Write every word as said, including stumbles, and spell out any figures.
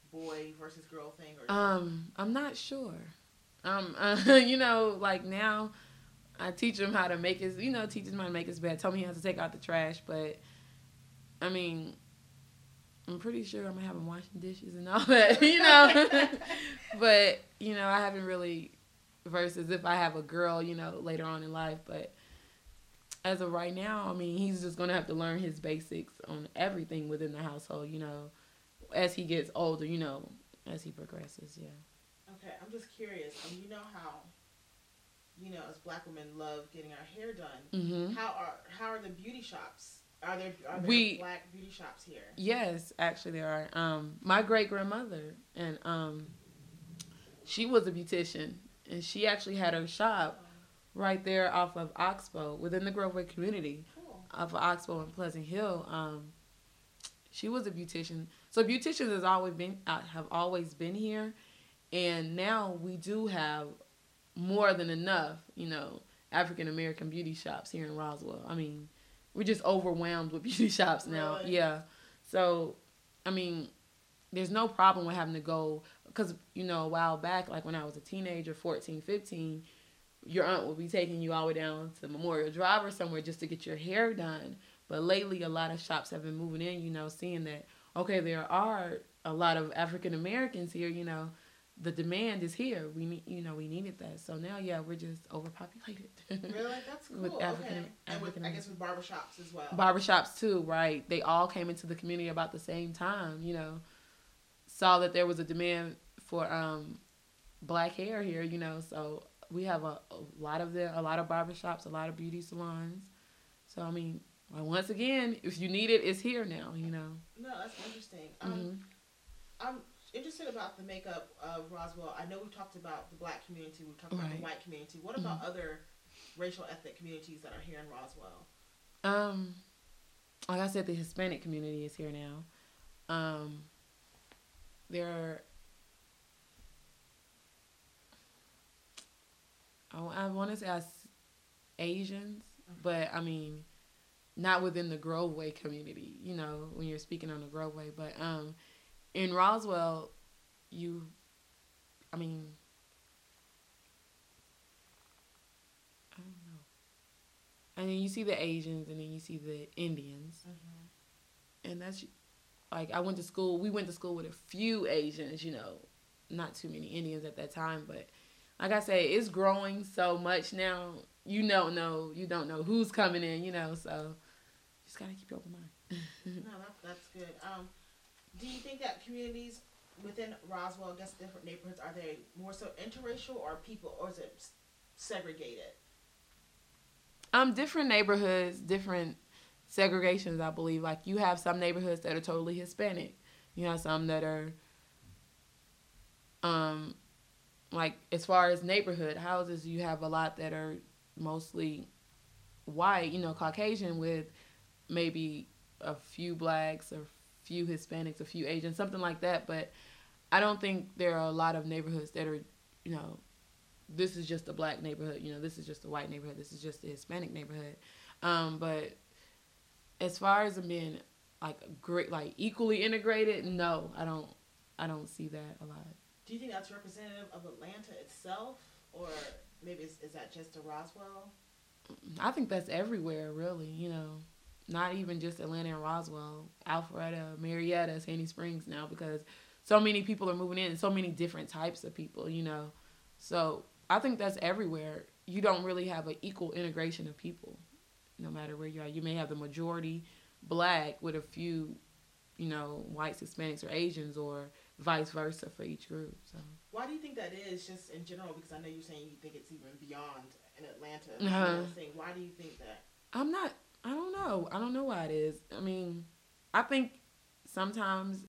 boy versus girl thing, or Um, I'm not sure. Um, uh, you know, like now I teach him how to make his, you know, teach him how to make his bed. Tell me how to take out the trash, but I mean, I'm pretty sure I'm gonna have him washing dishes and all that, you know. But you know, I haven't really versus if I have a girl, you know, later on in life. But as of right now, I mean, he's just gonna have to learn his basics on everything within the household, you know, as he gets older, you know, as he progresses. Yeah. okay, I'm just curious. Um, you know how you know as black women love getting our hair done. Mm-hmm. How are how are the beauty shops? Are there are there We black beauty shops here? Yes, actually there are. Um, my great grandmother and um, she was a beautician, and she actually had her shop Oh, right there off of Oxbow within the Groveway community, cool. off of Oxbow and Pleasant Hill. Um, she was a beautician, so beauticians has always been uh, have always been here, and now we do have more than enough, you know, African American beauty shops here in Roswell. I mean, we're just overwhelmed with beauty shops now. Really? Yeah, so I mean, there's no problem with having to go because you know a while back, like when I was a teenager, fourteen, fifteen, your aunt would be taking you all the way down to Memorial Drive or somewhere just to get your hair done. But lately, a lot of shops have been moving in, you know, seeing that, okay, there are a lot of African Americans here, you know, the demand is here. We need, you know, we needed that. So now, yeah, we're just overpopulated Really? That's cool. with Okay. African And with African I guess with barbershops as well. barbershops too, right? They all came into the community about the same time, you know, saw that there was a demand for um, black hair here, you know, so we have a, a lot of the a lot of barbershops, a lot of beauty salons. So I mean, well, once again, if you need it, it's here now, you know. No, that's interesting. Um, Hmm. I'm interested about the makeup of Roswell. I know we talked about the black community. We talked about the Right. white community. What Hmm. about other racial ethnic communities that are here in Roswell? Um, like I said, the Hispanic community is here now. Um, there are, I, I want to say as Asians, but I mean, not within the Groveway community, you know, when you're speaking on the Groveway. But um, in Roswell, you, I mean, I don't know. And then you see the Asians, and then you see the Indians, Mm-hmm. and that's like I went to school. We went to school with a few Asians, you know, not too many Indians at that time. But like I say, it's growing so much now. You don't know, you don't know who's coming in, you know. So just gotta keep your open mind. No, that, that's good. Um, do you think that communities within Roswell, I guess different neighborhoods, are they more so interracial or people, or is it s- segregated? um, different neighborhoods, different segregations. I believe like you have some neighborhoods that are totally Hispanic. You have some that are um like as far as neighborhood houses, you have a lot that are mostly white, you know, Caucasian with maybe a few blacks or few Hispanics, a few Asians, something like that. But I don't think there are a lot of neighborhoods that are, you know, this is just a black neighborhood, you know, this is just a white neighborhood, this is just a Hispanic neighborhood. Um, but as far as them being like great, like equally integrated, no, I don't, I don't see that a lot. Do you think that's representative of Atlanta itself, or maybe is, is that just a Roswell? I think that's everywhere, really. You know, not even just Atlanta and Roswell, Alpharetta, Marietta, Sandy Springs now, because so many people are moving in, and so many different types of people. You know, so I think that's everywhere. You don't really have an equal integration of people, no matter where you are. You may have the majority black with a few, you know, whites, Hispanics, or Asians, or vice versa for each group. So. Why do you think that is, just in general? Because I know you're saying you think it's even beyond in Atlanta, you Uh-huh. know, thing. Why do you think that? I'm not. I don't know. I don't know why it is. I mean, I think sometimes